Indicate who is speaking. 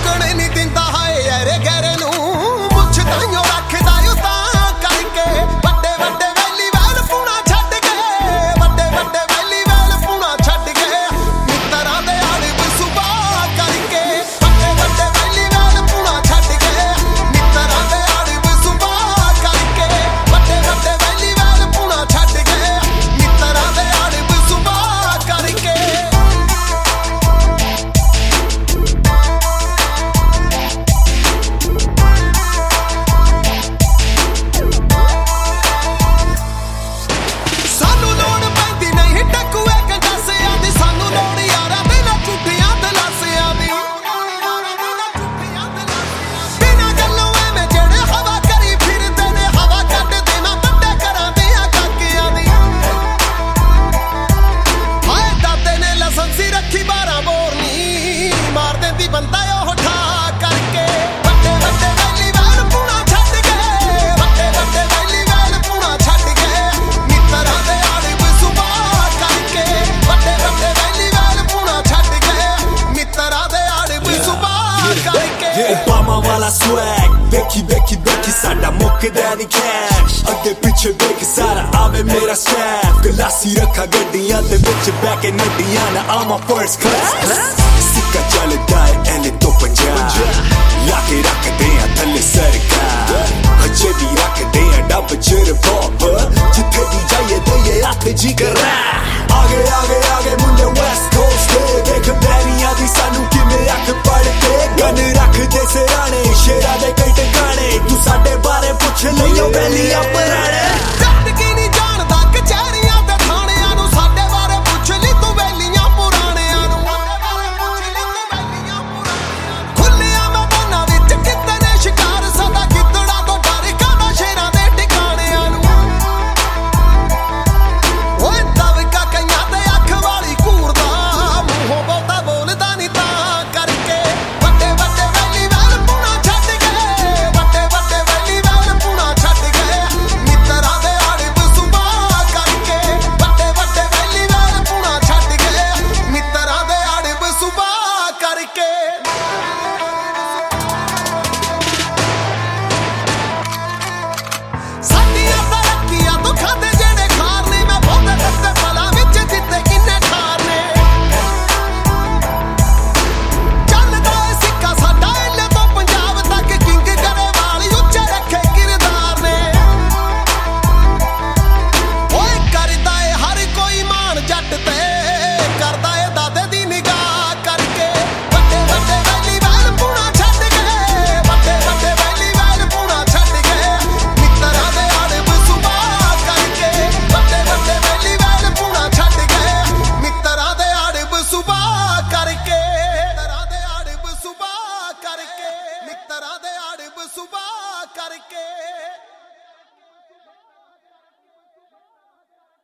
Speaker 1: ਮੰਗਣੇ ਨਹੀਂ ਦਿੰਦਾ ਹਾਏ ਐਰੇ ਗੈਰੇ ਨੂੰ ਮੁੱਛ ਤਾਈਓ ਰੱਖਦਾ ਓ ਤਾਂ ਕਰਕੇ ਵੱਡੇ ਵੱਡੇ ਵੈਲੀ ਵੈਲ ਪੂਣਾ ਛੱਡ ਕੇ ਵੱਡੇ ਵੱਡੇ ਵੈਲੀ ਵੈਲ ਪੂਣਾ ਛੱਡ ਕੇ ਮਿੱਤਰਾਂ ਦੇ ਆੜਬ ਸੁਭਾ ਕਰਕੇ ਵੱਡੇ ਵੱਡੇ ਵੈਲੀ ਵੈਲ ਪੂਣਾ ਛੱਡ ਕੇ ਮਿੱਤਰਾਂ ਦੇ ਆੜਬ ਸੁਭਾ ਕਰਕੇ ਵੱਡੇ ਵੱਡੇ ਵੈਲੀ ਵੈਲ ਪੂਣਾ ਛੱਡ ਕੇ ਮਿੱਤਰਾਂ ਦੇ ਆੜਬ ਸੁਭਾ ਕਰਕੇ ਸਾਨੂੰ ਲੋੜ ਪੈਂਦੀ ਨਹੀਂ ਟਕੂਏ ਕੰਡਾਸਿਆਂ ਦੀ ਸਾਨੂੰ ਲੋੜ ਯਾਰਾਂ ਦੇ ਨਾ ਝੂਠੀਆਂ ਦਲਾਸਿਆਂ ਦੀ ਬਿਨਾਂ ਗੱਲੋਂ ਐਵੇਂ ਜਿਹੜੇ ਹਵਾ ਕਰੀ ਫਿਰਦੇ ਨੇ ਹਵਾ ਕੱਢ ਦੇਣਾ ਵੱਡੇ ਘਰਾਂ ਦੀਆਂ ਕਾਕਿਆਂ ਦੀ ਹਾਏ ਦਾਦੇ ਨੇ ਲਾਇਸੈਂਸੀ ਰੱਖੀ 12 ਬੋਰ ਨੀ ਮਾਰ ਦਿੰਦੀ ਬੰਦਾ ਉਹ ਠਾ ਕਰਕੇ ਵੱਡੇ ਵੱਡੇ ਵੈਲੀ ਵੈਲ ਪੂਣਾ ਛੱਡ ਕੇ ਵੱਡੇ ਵੱਡੇ ਵੈਲੀ ਵੈਲ ਪੂਣਾ ਛੱਡ ਕੇ ਮਿੱਤਰਾਂ ਦੇ ਆੜਬ ਸੁਭਾ ਕਰਕੇ ਵੱਡੇ ਵੱਡੇ ਵੈਲੀ ਵੈਲ ਪੂਣਾ ਛੱਡ ਕੇ ਮਿੱਤਰਾਂ ਦੇ ਆੜਬ ਸੁਭਾ ਕਰਕੇ
Speaker 2: Obama वाला swag बेकी बेकी बेकी साडा मुकदा नहीं कैश अगे पीछे बेकी सारा आवे मेरा स्टैफ गलासी रखा गड्डियां दे विच बैके नड्डियां ना I'm a first class सिक्का चलदा है एने तो 50 लाके रखदे आ थल्ले सरकार हजे भी रखदे आ डब च रिवॉल्वर जिथे भी जाइए ते ये हथ जी कर